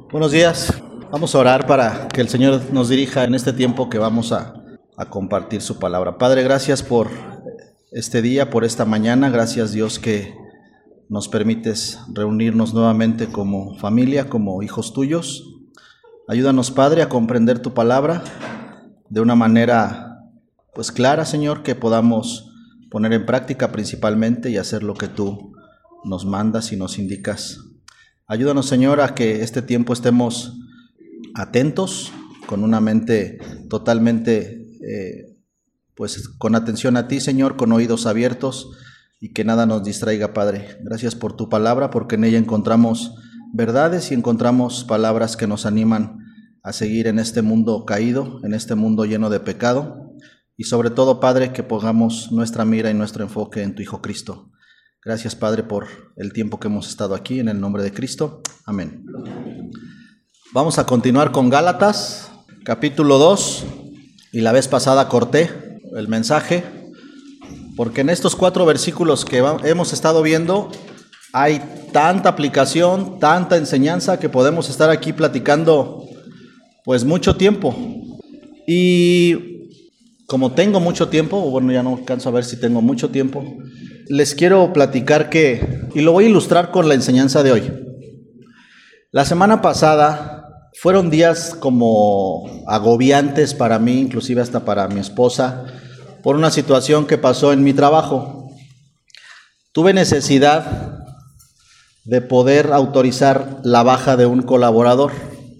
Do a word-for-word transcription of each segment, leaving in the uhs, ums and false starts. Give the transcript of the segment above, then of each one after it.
Buenos días. Vamos a orar para que el Señor nos dirija en este tiempo que vamos a, a compartir su palabra. Padre, gracias por este día, por esta mañana. Gracias, Dios, que nos permites reunirnos nuevamente como familia, como hijos tuyos. Ayúdanos, Padre, a comprender tu palabra de una manera pues clara, Señor, que podamos poner en práctica principalmente y hacer lo que tú nos mandas y nos indicas. Ayúdanos, Señor, a que este tiempo estemos atentos, con una mente totalmente, eh, pues con atención a ti, Señor, con oídos abiertos y que nada nos distraiga, Padre. Gracias por tu palabra, porque en ella encontramos verdades y encontramos palabras que nos animan a seguir en este mundo caído, en este mundo lleno de pecado y sobre todo, Padre, que pongamos nuestra mira y nuestro enfoque en tu Hijo Cristo. Gracias, Padre, por el tiempo que hemos estado aquí, en el nombre de Cristo. Amén. Vamos a continuar con Gálatas, capítulo dos, y la vez pasada corté el mensaje, porque en estos cuatro versículos que hemos estado viendo hay tanta aplicación, tanta enseñanza, que podemos estar aquí platicando pues mucho tiempo. Y como tengo mucho tiempo, bueno, ya no alcanzo a ver si tengo mucho tiempo, les quiero platicar que, y lo voy a ilustrar con la enseñanza de hoy. La semana pasada fueron días como agobiantes para mí, inclusive hasta para mi esposa, por una situación que pasó en mi trabajo. Tuve necesidad de poder autorizar la baja de un colaborador.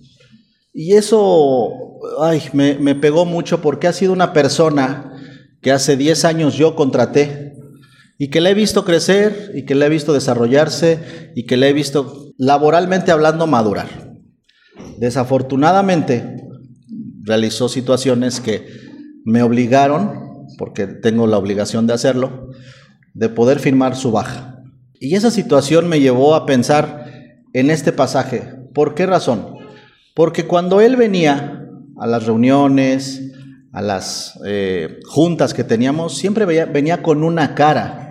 Y eso ay, me, me pegó mucho, porque ha sido una persona que hace diez años yo contraté y que le he visto crecer y que le he visto desarrollarse y que le he visto laboralmente hablando madurar. Desafortunadamente realizó situaciones que me obligaron, porque tengo la obligación de hacerlo, de poder firmar su baja. Y esa situación me llevó a pensar en este pasaje. ¿Por qué razón? Porque cuando él venía a las reuniones, a las eh, juntas que teníamos, siempre veía, venía con una cara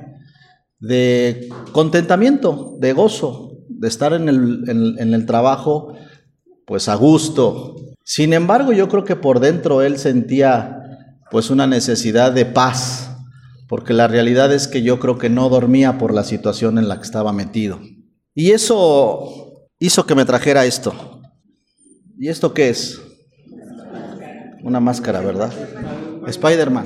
de contentamiento, de gozo, de estar en el, en, en el trabajo pues a gusto. Sin embargo, yo creo que por dentro él sentía pues una necesidad de paz, porque la realidad es que yo creo que no dormía por la situación en la que estaba metido. Y eso hizo que me trajera esto. ¿Y esto qué es? Una máscara, ¿verdad? Spider-Man.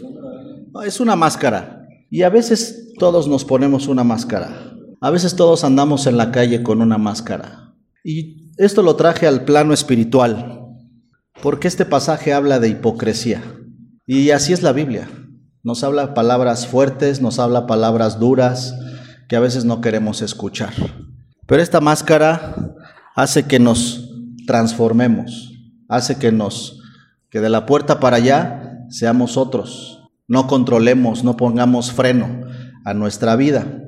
No, es una máscara. Y a veces todos nos ponemos una máscara. A veces todos andamos en la calle con una máscara. Y esto lo traje al plano espiritual, porque este pasaje habla de hipocresía. Y así es la Biblia. Nos habla palabras fuertes, nos habla palabras duras, que a veces no queremos escuchar. Pero esta máscara hace que nos transformemos, hace que nos, que de la puerta para allá seamos otros. No controlemos, no pongamos freno a nuestra vida.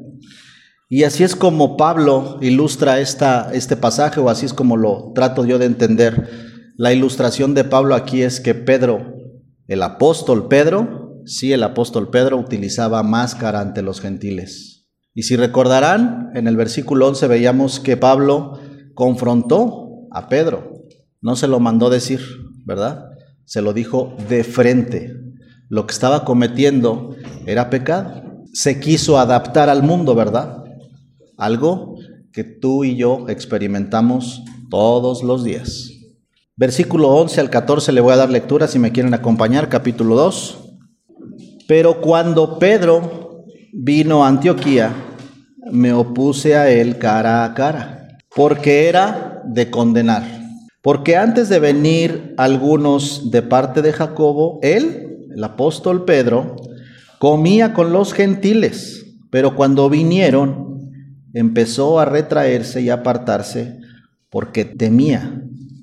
Y así es como Pablo ilustra esta, este pasaje, o así es como lo trato yo de entender. La ilustración de Pablo aquí es que Pedro, el apóstol Pedro, sí, el apóstol Pedro utilizaba máscara ante los gentiles. Y si recordarán, en el versículo once veíamos que Pablo confrontó a Pedro. No se lo mandó decir, ¿verdad? Se lo dijo de frente. Lo que estaba cometiendo era pecado. Se quiso adaptar al mundo, ¿verdad? Algo que tú y yo experimentamos todos los días. Versículo once al catorce le voy a dar lectura si me quieren acompañar, capítulo dos. Pero cuando Pedro vino a Antioquía, me opuse a él cara a cara, porque era de condenar. Porque antes de venir algunos de parte de Jacobo, él, el apóstol Pedro, comía con los gentiles, pero cuando vinieron, empezó a retraerse y a apartarse, porque temía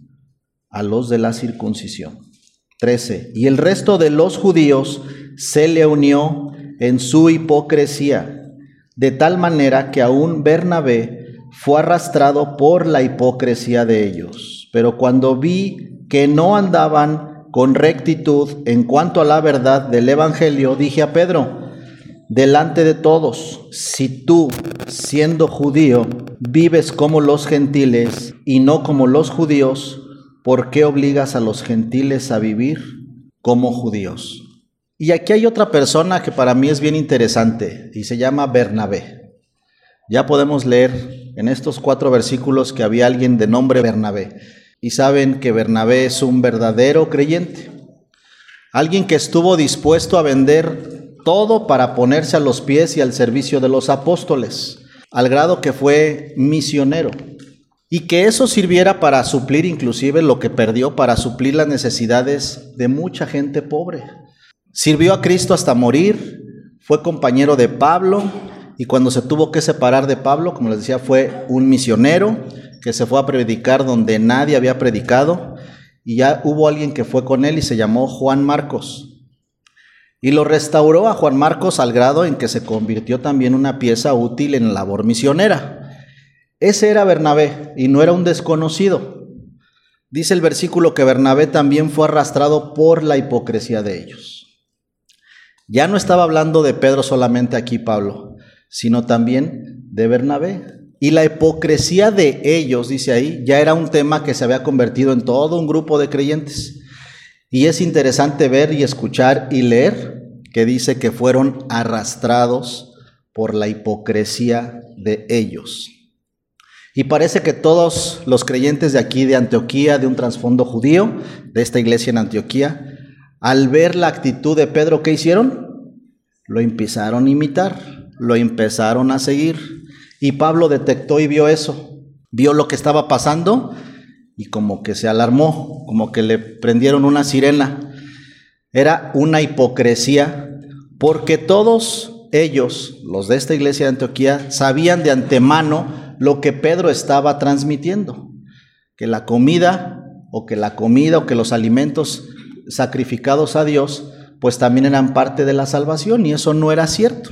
a los de la circuncisión. trece. Y el resto de los judíos se le unió en su hipocresía, de tal manera que aún Bernabé fue arrastrado por la hipocresía de ellos. Pero cuando vi que no andaban con rectitud en cuanto a la verdad del evangelio, dije a Pedro: delante de todos, si tú, siendo judío, vives como los gentiles y no como los judíos, ¿por qué obligas a los gentiles a vivir como judíos? Y aquí hay otra persona que para mí es bien interesante y se llama Bernabé. Ya podemos leer en estos cuatro versículos que había alguien de nombre Bernabé. Y saben que Bernabé es un verdadero creyente. Alguien que estuvo dispuesto a vender todo para ponerse a los pies y al servicio de los apóstoles, al grado que fue misionero. Y que eso sirviera para suplir inclusive lo que perdió, para suplir las necesidades de mucha gente pobre. Sirvió a Cristo hasta morir, fue compañero de Pablo, y cuando se tuvo que separar de Pablo, como les decía, fue un misionero que se fue a predicar donde nadie había predicado, y ya hubo alguien que fue con él y se llamó Juan Marcos. Y lo restauró a Juan Marcos al grado en que se convirtió también en una pieza útil en la labor misionera. Ese era Bernabé y no era un desconocido. Dice el versículo que Bernabé también fue arrastrado por la hipocresía de ellos. Ya no estaba hablando de Pedro solamente aquí, Pablo, sino también de Bernabé. Y la hipocresía de ellos, dice ahí, ya era un tema que se había convertido en todo un grupo de creyentes. Y es interesante ver y escuchar y leer que dice que fueron arrastrados por la hipocresía de ellos. Y parece que todos los creyentes de aquí, de Antioquía, de un trasfondo judío, de esta iglesia en Antioquía, al ver la actitud de Pedro, ¿qué hicieron? Lo empezaron a imitar, lo empezaron a seguir. Y Pablo detectó y vio eso, vio lo que estaba pasando y como que se alarmó, como que le prendieron una sirena. Era una hipocresía, porque todos ellos, los de esta iglesia de Antioquía, sabían de antemano lo que Pedro estaba transmitiendo, que la comida o que la comida o que los alimentos sacrificados a Dios, pues también eran parte de la salvación, y eso no era cierto.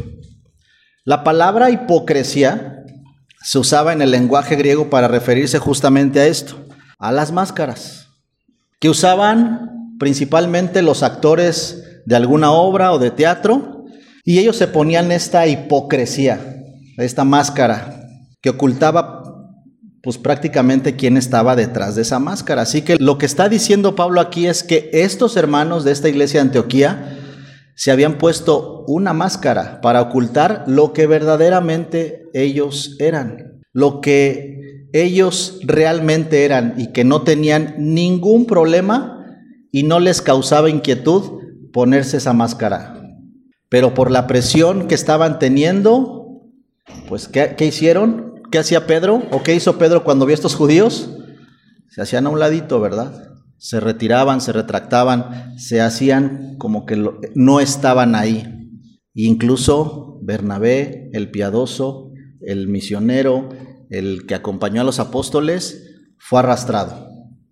La palabra hipocresía se usaba en el lenguaje griego para referirse justamente a esto, a las máscaras, que usaban principalmente los actores de alguna obra o de teatro, y ellos se ponían esta hipocresía, esta máscara, que ocultaba pues prácticamente quién estaba detrás de esa máscara. Así que lo que está diciendo Pablo aquí es que estos hermanos de esta iglesia de Antioquía se habían puesto una máscara para ocultar lo que verdaderamente ellos eran, lo que ellos realmente eran, y que no tenían ningún problema y no les causaba inquietud ponerse esa máscara. Pero por la presión que estaban teniendo, pues ¿qué, qué hicieron? ¿Qué hacía Pedro? ¿O qué hizo Pedro cuando vio a estos judíos? Se hacían a un ladito, ¿verdad? Se retiraban, se retractaban, se hacían como que lo, no estaban ahí. E incluso Bernabé, el piadoso, el misionero, el que acompañó a los apóstoles, fue arrastrado.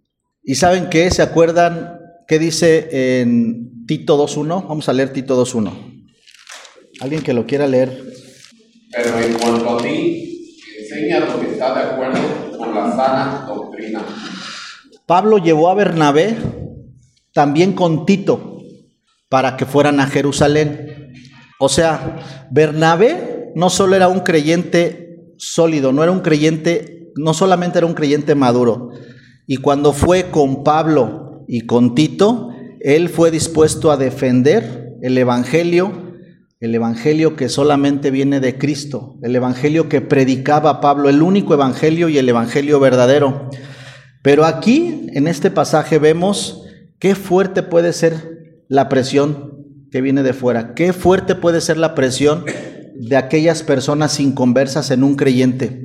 ¿Y saben qué? ¿Se acuerdan qué dice en Tito dos uno? Vamos a leer Tito dos uno. ¿Alguien que lo quiera leer? Pero en cuanto a ti, enseña lo que está de acuerdo con la sana doctrina. Pablo llevó a Bernabé también con Tito para que fueran a Jerusalén. O sea, Bernabé no solo era un creyente sólido, no era un creyente, no solamente era un creyente maduro. Y cuando fue con Pablo y con Tito, él fue dispuesto a defender el evangelio, el evangelio que solamente viene de Cristo, el evangelio que predicaba Pablo, el único evangelio y el evangelio verdadero. Pero aquí, en este pasaje, vemos qué fuerte puede ser la presión que viene de fuera, qué fuerte puede ser la presión de aquellas personas inconversas en un creyente,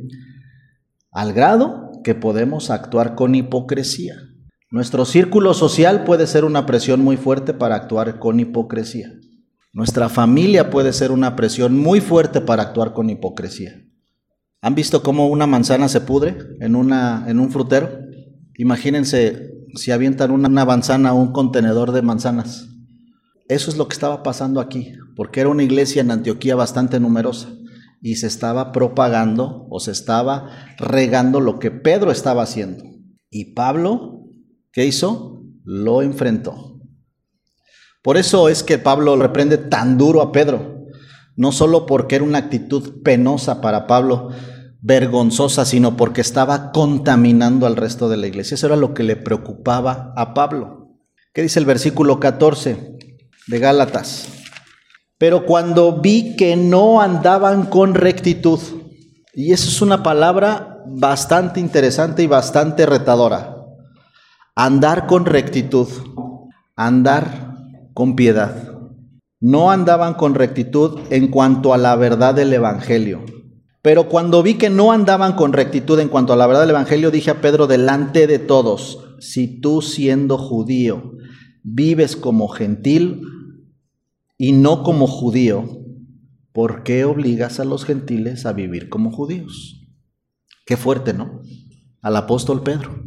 al grado que podemos actuar con hipocresía. Nuestro círculo social puede ser una presión muy fuerte para actuar con hipocresía. Nuestra familia puede ser una presión muy fuerte para actuar con hipocresía. ¿Han visto cómo una manzana se pudre en, una, en un frutero? Imagínense si avientan una, una manzana o un contenedor de manzanas. Eso es lo que estaba pasando aquí, porque era una iglesia en Antioquía bastante numerosa y se estaba propagando o se estaba regando lo que Pedro estaba haciendo. Y Pablo, ¿qué hizo? Lo enfrentó. Por eso es que Pablo reprende tan duro a Pedro, no solo porque era una actitud penosa para Pablo, vergonzosa, sino porque estaba contaminando al resto de la iglesia. Eso era lo que le preocupaba a Pablo. ¿Qué dice el versículo catorce de Gálatas? Pero cuando vi que no andaban con rectitud, y eso es una palabra bastante interesante y bastante retadora, andar con rectitud, andar con piedad. No andaban con rectitud en cuanto a la verdad del evangelio. Pero cuando vi que no andaban con rectitud en cuanto a la verdad del evangelio, dije a Pedro delante de todos: si tú, siendo judío, vives como gentil y no como judío, ¿por qué obligas a los gentiles a vivir como judíos? Qué fuerte, ¿no? Al apóstol Pedro,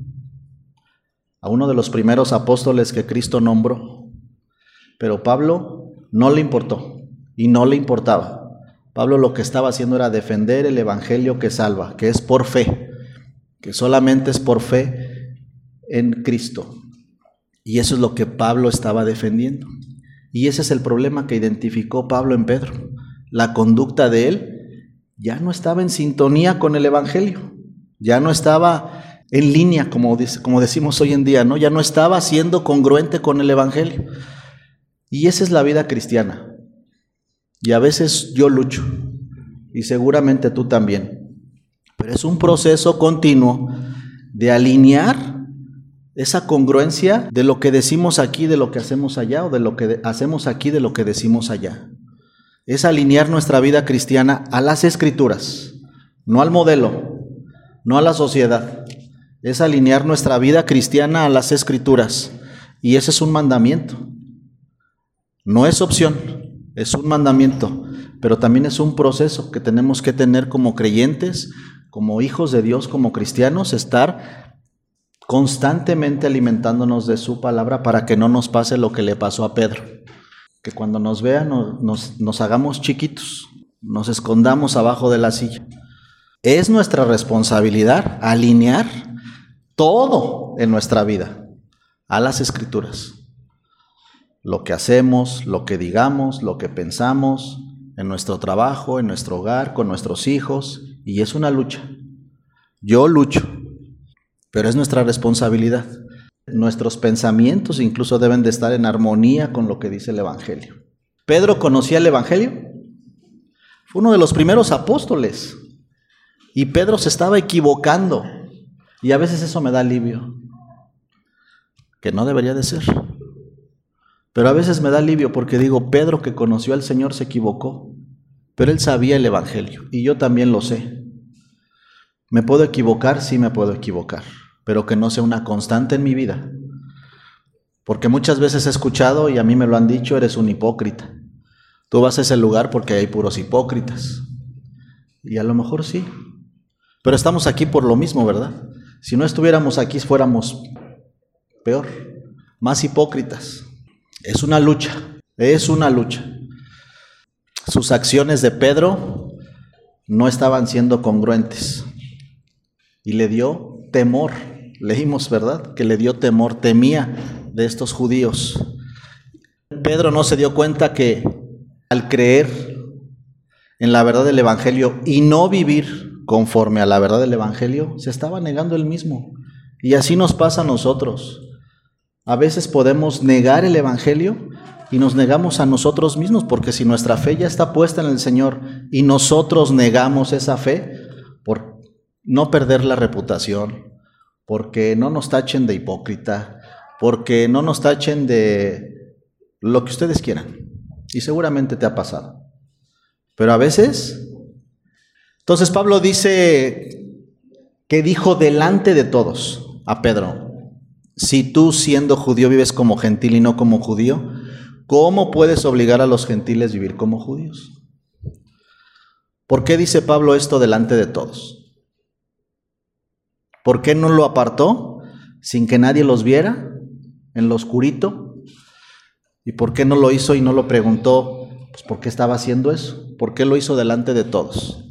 a uno de los primeros apóstoles que Cristo nombró. Pero Pablo no le importó y no le importaba. Pablo lo que estaba haciendo era defender el evangelio que salva, que es por fe, que solamente es por fe en Cristo. Y eso es lo que Pablo estaba defendiendo. Y ese es el problema que identificó Pablo en Pedro. La conducta de él ya no estaba en sintonía con el evangelio, ya no estaba en línea, como, como decimos hoy en día, ¿no? Ya no estaba siendo congruente con el evangelio. Y esa es la vida cristiana. Y a veces yo lucho, y seguramente tú también. Pero es un proceso continuo de alinear esa congruencia de lo que decimos aquí, de lo que hacemos allá, o de lo que hacemos aquí, de lo que decimos allá. Es alinear nuestra vida cristiana a las Escrituras, no al modelo, no a la sociedad. Es alinear nuestra vida cristiana a las Escrituras. Y ese es un mandamiento. No es opción, es un mandamiento, pero también es un proceso que tenemos que tener como creyentes, como hijos de Dios, como cristianos, estar constantemente alimentándonos de su palabra para que no nos pase lo que le pasó a Pedro. Que cuando nos vean nos, nos, nos hagamos chiquitos, nos escondamos abajo de la silla. Es nuestra responsabilidad alinear todo en nuestra vida a las Escrituras. Lo que hacemos, lo que digamos, lo que pensamos, en nuestro trabajo, en nuestro hogar, con nuestros hijos, y es una lucha. Yo lucho, pero es nuestra responsabilidad. Nuestros pensamientos incluso deben de estar en armonía con lo que dice el Evangelio. ¿Pedro conocía el Evangelio? Fue uno de los primeros apóstoles, y Pedro se estaba equivocando, y a veces eso me da alivio, que no debería de ser. Pero a veces me da alivio porque digo, Pedro, que conoció al Señor, se equivocó, pero él sabía el Evangelio, y yo también lo sé. ¿Me puedo equivocar? Sí, me puedo equivocar, pero que no sea una constante en mi vida. Porque muchas veces he escuchado, y a mí me lo han dicho, eres un hipócrita. Tú vas a ese lugar porque hay puros hipócritas. Y a lo mejor sí, pero estamos aquí por lo mismo, ¿verdad? Si no estuviéramos aquí, fuéramos peor, más hipócritas. Es una lucha, es una lucha. Sus acciones de Pedro no estaban siendo congruentes y le dio temor. Leímos, ¿verdad? Que le dio temor, temía de estos judíos. Pedro no se dio cuenta que al creer en la verdad del Evangelio y no vivir conforme a la verdad del Evangelio, se estaba negando él mismo. Y así nos pasa a nosotros. A veces podemos negar el Evangelio y nos negamos a nosotros mismos, porque si nuestra fe ya está puesta en el Señor y nosotros negamos esa fe por no perder la reputación, porque no nos tachen de hipócrita, porque no nos tachen de lo que ustedes quieran, y seguramente te ha pasado. Pero a veces, entonces Pablo dice que dijo delante de todos a Pedro: si tú, siendo judío, vives como gentil y no como judío, ¿cómo puedes obligar a los gentiles a vivir como judíos? ¿Por qué dice Pablo esto delante de todos? ¿Por qué no lo apartó sin que nadie los viera, en lo oscurito? ¿Y por qué no lo hizo y no lo preguntó? Pues ¿por qué estaba haciendo eso? ¿Por qué lo hizo delante de todos?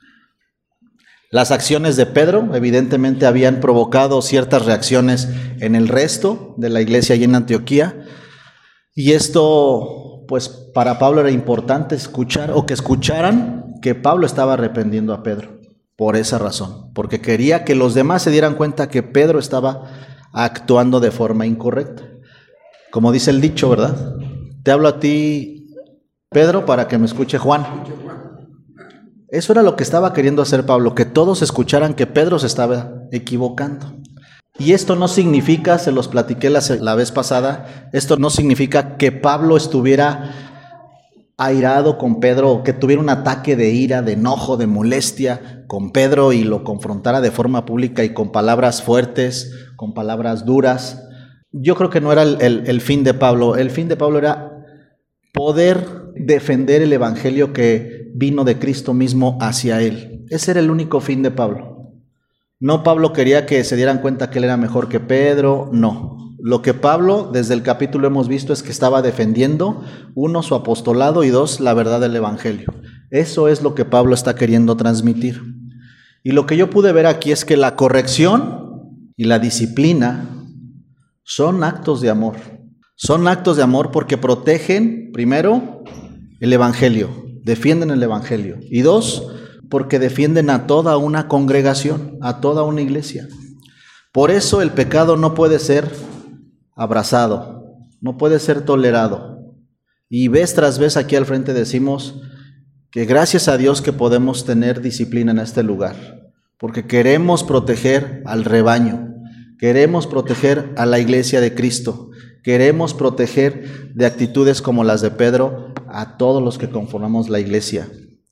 Las acciones de Pedro evidentemente habían provocado ciertas reacciones en el resto de la iglesia allí en Antioquía, y esto pues para Pablo era importante escuchar o que escucharan que Pablo estaba arrepentiendo a Pedro. Por esa razón, porque quería que los demás se dieran cuenta que Pedro estaba actuando de forma incorrecta. Como dice el dicho, ¿verdad? Te hablo a ti, Pedro, para que me escuche Juan. Eso era lo que estaba queriendo hacer Pablo, que todos escucharan que Pedro se estaba equivocando. Y esto no significa, se los platiqué la, la vez pasada, esto no significa que Pablo estuviera airado con Pedro, o que tuviera un ataque de ira, de enojo, de molestia con Pedro y lo confrontara de forma pública y con palabras fuertes, con palabras duras. Yo creo que no era el, el, el fin de Pablo. El fin de Pablo era poder defender el evangelio que vino de Cristo mismo hacia él. Ese era el único fin de Pablo. No, Pablo quería que se dieran cuenta que él era mejor que Pedro, no. Lo que Pablo, desde el capítulo hemos visto, es que estaba defendiendo, uno, su apostolado, y dos, la verdad del evangelio. Eso es lo que Pablo está queriendo transmitir. Y lo que yo pude ver aquí es que la corrección y la disciplina son actos de amor. Son actos de amor porque protegen, primero, el evangelio, defienden el evangelio. Y dos, porque defienden a toda una congregación, a toda una iglesia. Por eso el pecado no puede ser abrazado, no puede ser tolerado. Y vez tras vez aquí al frente decimos que gracias a Dios que podemos tener disciplina en este lugar, porque queremos proteger al rebaño, queremos proteger a la iglesia de Cristo, queremos proteger de actitudes como las de Pedro a todos los que conformamos la iglesia.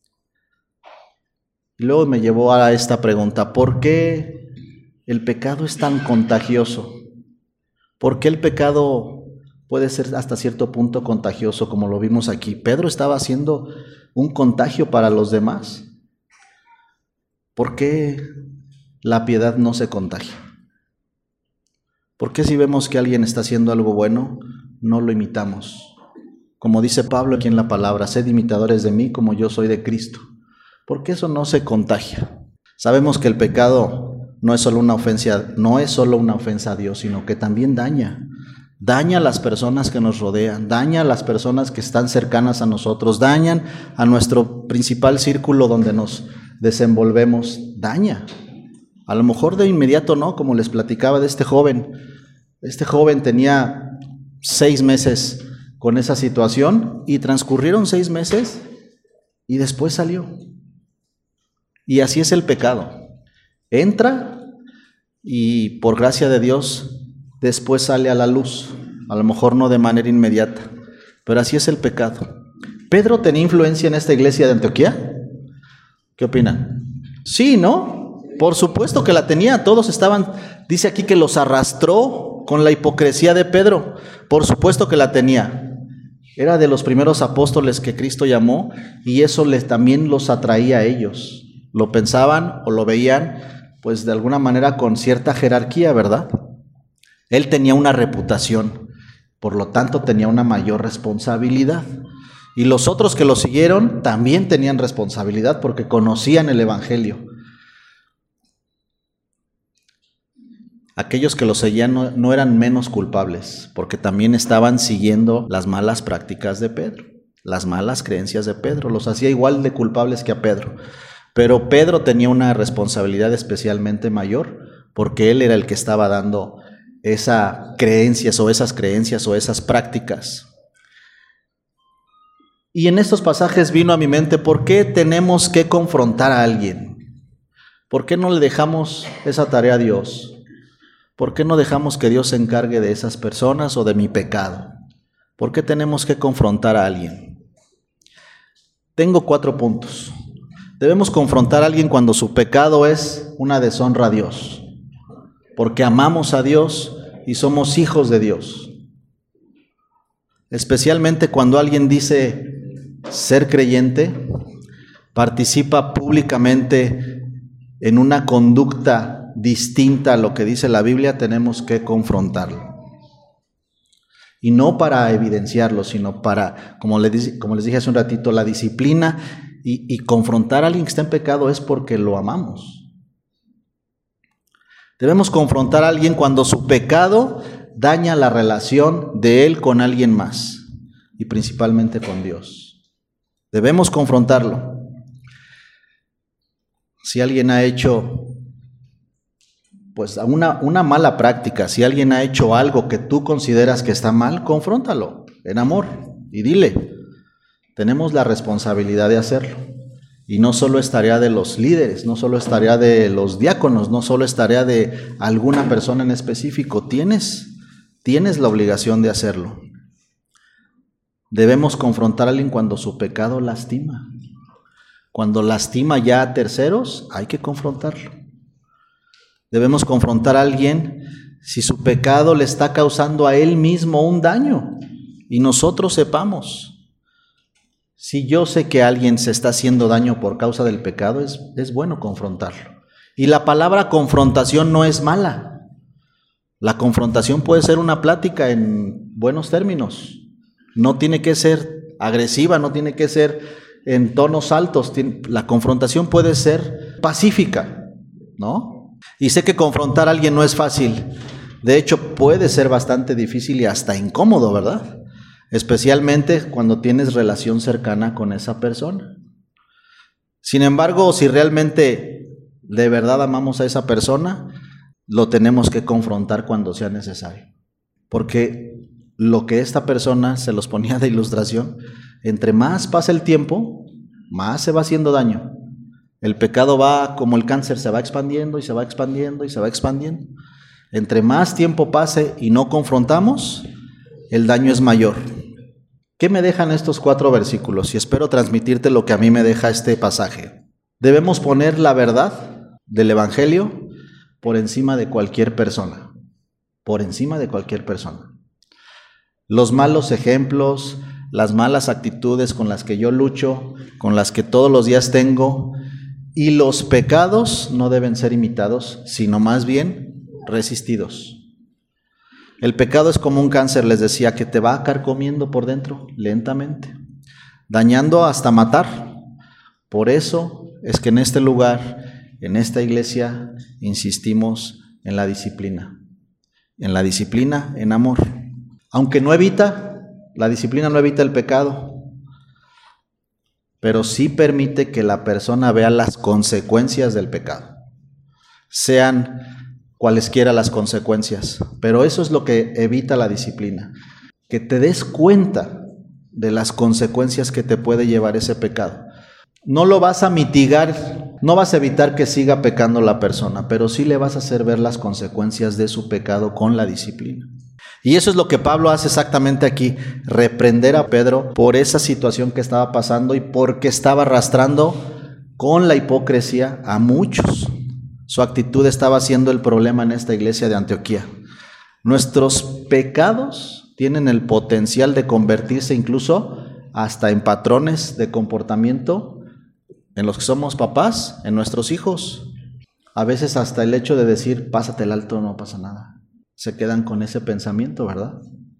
Y luego me llevó a esta pregunta: ¿por qué el pecado es tan contagioso? ¿Por qué el pecado puede ser hasta cierto punto contagioso, como lo vimos aquí? Pedro estaba haciendo un contagio para los demás. ¿Por qué la piedad no se contagia? ¿Por qué si vemos que alguien está haciendo algo bueno, no lo imitamos? Como dice Pablo aquí en la palabra, sed imitadores de mí como yo soy de Cristo. ¿Por qué eso no se contagia? Sabemos que el pecado no es solo una ofensa, no es solo una ofensa a Dios, sino que también daña. Daña a las personas que nos rodean, daña a las personas que están cercanas a nosotros, dañan a nuestro principal círculo donde nos desenvolvemos, daña. A lo mejor de inmediato no, como les platicaba de este joven. Este joven tenía seis meses con esa situación y transcurrieron seis meses y después salió. Y así es el pecado. Entra y por gracia de Dios después sale a la luz, a lo mejor no de manera inmediata, pero así es el pecado. ¿Pedro tenía influencia en esta iglesia de Antioquía? ¿Qué opinan? Sí, ¿no? Por supuesto que la tenía, todos estaban, dice aquí que los arrastró con la hipocresía de Pedro, por supuesto que la tenía. Era de los primeros apóstoles que Cristo llamó y eso les, también los atraía a ellos. Lo pensaban o lo veían, pues de alguna manera con cierta jerarquía, ¿verdad? Él tenía una reputación, por lo tanto tenía una mayor responsabilidad. Y los otros que lo siguieron también tenían responsabilidad porque conocían el evangelio. Aquellos que lo seguían no, no eran menos culpables, porque también estaban siguiendo las malas prácticas de Pedro, las malas creencias de Pedro, los hacía igual de culpables que a Pedro. Pero Pedro tenía una responsabilidad especialmente mayor, porque él era el que estaba dando esas creencias o esas creencias o esas prácticas. Y en estos pasajes vino a mi mente, ¿por qué tenemos que confrontar a alguien? ¿Por qué no le dejamos esa tarea a Dios? ¿Por qué no dejamos que Dios se encargue de esas personas o de mi pecado? ¿Por qué tenemos que confrontar a alguien? Tengo cuatro puntos. Debemos confrontar a alguien cuando su pecado es una deshonra a Dios, porque amamos a Dios y somos hijos de Dios. Especialmente cuando alguien dice ser creyente, participa públicamente en una conducta distinta a lo que dice la Biblia, tenemos que confrontarlo. Y no para evidenciarlo, sino para, como les, como les dije hace un ratito, la disciplina y, y confrontar a alguien que está en pecado es porque lo amamos. Debemos confrontar a alguien cuando su pecado daña la relación de él con alguien más. y principalmente con Dios. Debemos confrontarlo. Si alguien ha hecho pues una, una mala práctica, si alguien ha hecho algo que tú consideras que está mal, confróntalo en amor y dile, tenemos la responsabilidad de hacerlo. Y no solo es tarea de los líderes, no solo es tarea de los diáconos, no solo es tarea de alguna persona en específico, tienes, tienes la obligación de hacerlo. Debemos confrontar a alguien cuando su pecado lastima. Cuando lastima ya a terceros, hay que confrontarlo. Debemos confrontar a alguien si su pecado le está causando a él mismo un daño y nosotros sepamos. Si yo sé que alguien se está haciendo daño por causa del pecado, es, es bueno confrontarlo. Y la palabra confrontación no es mala. La confrontación puede ser una plática en buenos términos. No tiene que ser agresiva, no tiene que ser en tonos altos. La confrontación puede ser pacífica, ¿no? Y sé que confrontar a alguien no es fácil. De hecho, puede ser bastante difícil y hasta incómodo, ¿verdad? Especialmente cuando tienes relación cercana con esa persona. Sin embargo, si realmente de verdad amamos a esa persona, lo tenemos que confrontar cuando sea necesario. Porque lo que esta persona se los ponía de ilustración, entre más pasa el tiempo, más se va haciendo daño. El pecado va como el cáncer, se va expandiendo y se va expandiendo y se va expandiendo. Entre más tiempo pase y no confrontamos, el daño es mayor. ¿Qué me dejan estos cuatro versículos? Y espero transmitirte lo que a mí me deja este pasaje. Debemos poner la verdad del Evangelio por encima de cualquier persona. Por encima de cualquier persona. Los malos ejemplos, las malas actitudes con las que yo lucho, con las que todos los días tengo, y los pecados no deben ser imitados, sino más bien resistidos. El pecado es como un cáncer, les decía, que te va carcomiendo por dentro lentamente, dañando hasta matar. Por eso es que en este lugar, en esta iglesia, insistimos en la disciplina. En la disciplina, en amor. Aunque no evita, la disciplina no evita el pecado, pero sí permite que la persona vea las consecuencias del pecado, sean cualesquiera las consecuencias, pero eso es lo que evita la disciplina, que te des cuenta de las consecuencias que te puede llevar ese pecado. No lo vas a mitigar, no vas a evitar que siga pecando la persona, pero sí le vas a hacer ver las consecuencias de su pecado con la disciplina. Y eso es lo que Pablo hace exactamente aquí, reprender a Pedro por esa situación que estaba pasando y porque estaba arrastrando con la hipocresía a muchos. Su actitud estaba siendo el problema en esta iglesia de Antioquía. Nuestros pecados tienen el potencial de convertirse incluso hasta en patrones de comportamiento en los que somos papás, en nuestros hijos. A veces hasta el hecho de decir, pásate el alto, no pasa nada. Se quedan con ese pensamiento, ¿verdad?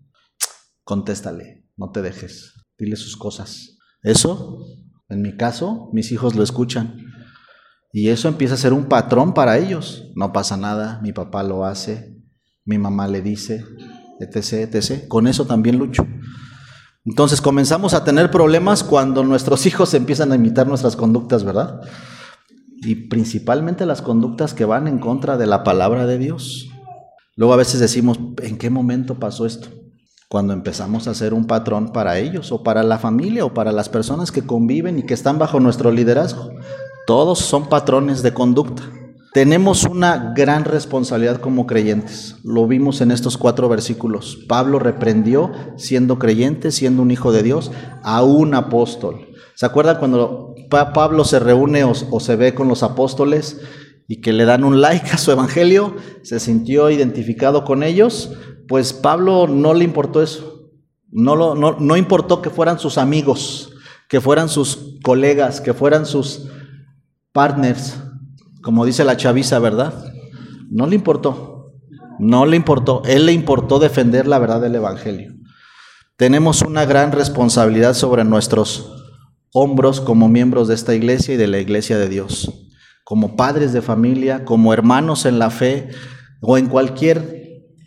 Contéstale, no te dejes, dile sus cosas. Eso, en mi caso, mis hijos lo escuchan. Y eso empieza a ser un patrón para ellos. No pasa nada, mi papá lo hace, mi mamá le dice, etc, etcétera. Con eso también lucho. Entonces comenzamos a tener problemas cuando nuestros hijos empiezan a imitar nuestras conductas, ¿verdad? Y principalmente las conductas que van en contra de la palabra de Dios. Luego a veces decimos, ¿en qué momento pasó esto? Cuando empezamos a hacer un patrón para ellos, o para la familia, o para las personas que conviven y que están bajo nuestro liderazgo. Todos son patrones de conducta. Tenemos una gran responsabilidad como creyentes. Lo vimos en estos cuatro versículos. Pablo reprendió, siendo creyente, siendo un hijo de Dios, a un apóstol. ¿Se acuerdan cuando Pablo se reúne o, o se ve con los apóstoles y que le dan un like a su evangelio? Se sintió identificado con ellos. Pues Pablo no le importó eso. No, lo, no, no importó que fueran sus amigos, que fueran sus colegas, que fueran sus partners, como dice la chaviza, ¿verdad? No le importó, no le importó. Él le importó defender la verdad del evangelio. Tenemos una gran responsabilidad sobre nuestros hombros como miembros de esta iglesia y de la iglesia de Dios, como padres de familia, como hermanos en la fe o en cualquier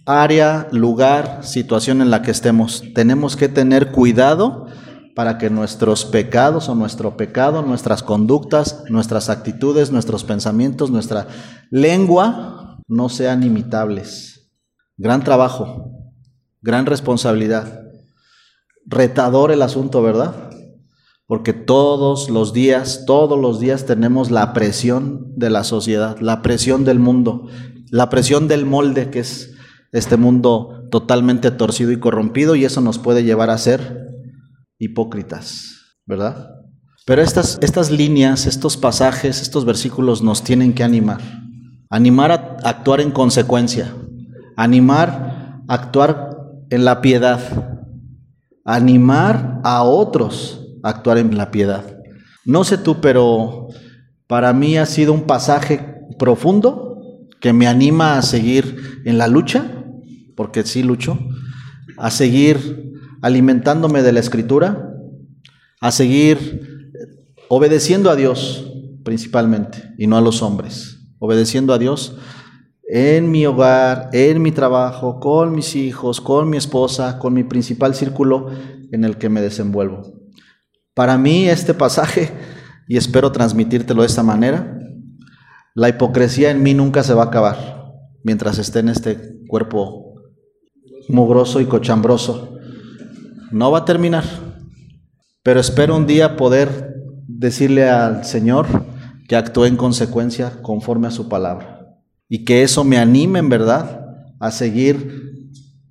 área, lugar, situación en la que estemos. Tenemos que tener cuidado para que nuestros pecados o nuestro pecado, nuestras conductas, nuestras actitudes, nuestros pensamientos, nuestra lengua no sean imitables. Gran trabajo, gran responsabilidad. Retador el asunto, ¿verdad? Porque todos los días, todos los días tenemos la presión de la sociedad, la presión del mundo, la presión del molde que es este mundo totalmente torcido y corrompido, y eso nos puede llevar a ser hipócritas, ¿verdad? Pero estas, estas líneas, estos pasajes, estos versículos nos tienen que animar. Animar a actuar en consecuencia. Animar a actuar en la piedad. Animar a otros a actuar en la piedad. No sé tú, pero para mí ha sido un pasaje profundo que me anima a seguir en la lucha, porque sí lucho, a seguir alimentándome de la Escritura, a seguir obedeciendo a Dios principalmente y no a los hombres, obedeciendo a Dios en mi hogar, en mi trabajo, con mis hijos, con mi esposa, con mi principal círculo en el que me desenvuelvo. Para mí este pasaje, y espero transmitírtelo de esta manera, la hipocresía en mí nunca se va a acabar mientras esté en este cuerpo mugroso y cochambroso. No va a terminar, pero espero un día poder decirle al Señor que actúe en consecuencia conforme a su palabra y que eso me anime en verdad a seguir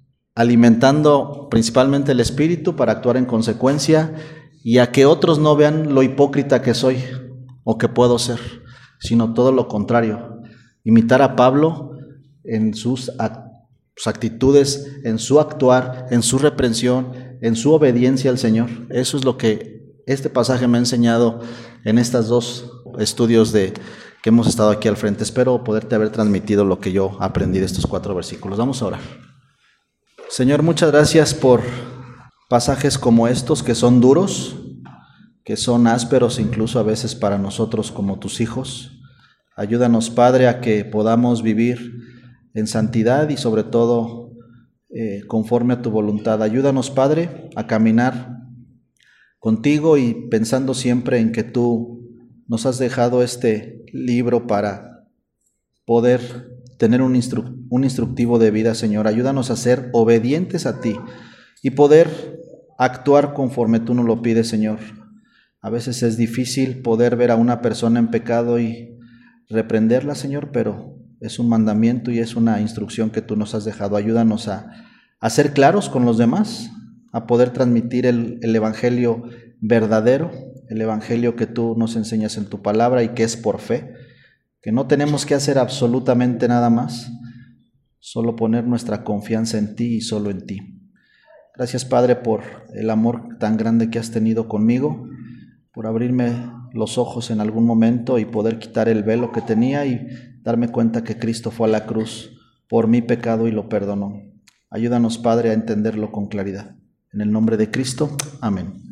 alimentando principalmente el espíritu para actuar en consecuencia y a que otros no vean lo hipócrita que soy o que puedo ser, sino todo lo contrario, imitar a Pablo en sus actos, sus actitudes, en su actuar, en su reprensión, en su obediencia al Señor. Eso es lo que este pasaje me ha enseñado en estos dos estudios de, que hemos estado aquí al frente. Espero poderte haber transmitido lo que yo aprendí de estos cuatro versículos. Vamos a orar. Señor, muchas gracias por pasajes como estos que son duros, que son ásperos incluso a veces para nosotros como tus hijos. Ayúdanos, Padre, a que podamos vivir en santidad y sobre todo eh, conforme a tu voluntad. Ayúdanos, Padre, a caminar contigo y pensando siempre en que tú nos has dejado este libro para poder tener un, instru- un instructivo de vida, Señor. Ayúdanos a ser obedientes a ti y poder actuar conforme tú nos lo pides, Señor. A veces es difícil poder ver a una persona en pecado y reprenderla, Señor, pero es un mandamiento y es una instrucción que tú nos has dejado. Ayúdanos a, a ser claros con los demás, a poder transmitir el, el evangelio verdadero, el evangelio que tú nos enseñas en tu palabra y que es por fe, que no tenemos que hacer absolutamente nada más, solo poner nuestra confianza en ti y solo en ti. Gracias, Padre, por el amor tan grande que has tenido conmigo, por abrirme los ojos en algún momento y poder quitar el velo que tenía y darme cuenta que Cristo fue a la cruz por mi pecado y lo perdonó. Ayúdanos, Padre, a entenderlo con claridad. En el nombre de Cristo, amén.